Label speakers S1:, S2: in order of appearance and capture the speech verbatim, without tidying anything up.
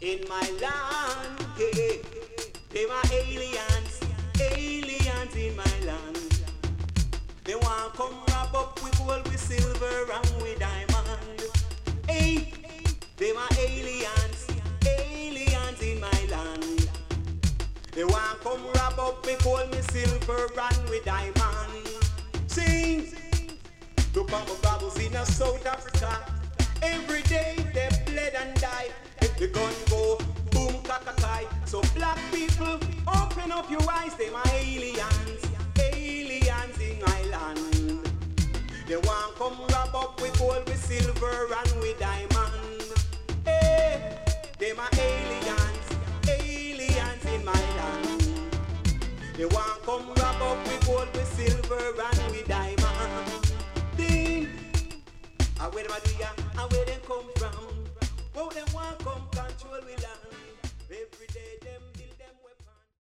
S1: in my land. Hey, they were aliens, aliens in my land. They want come wrap up with gold, with silver and with diamond. Hey, they were aliens, aliens in my land. They want come wrap up with gold, with silver and with diamond. Sing, look at my bubbles in South Africa. Every day they bled and died. If the gun go boom kakakai. So black people, open up your eyes. They my aliens, aliens in Ireland. They want come wrap up with gold, with silver and with diamond. Hey, they my aliens, aliens in my land. They want come wrap up with gold, with silver and with diamond.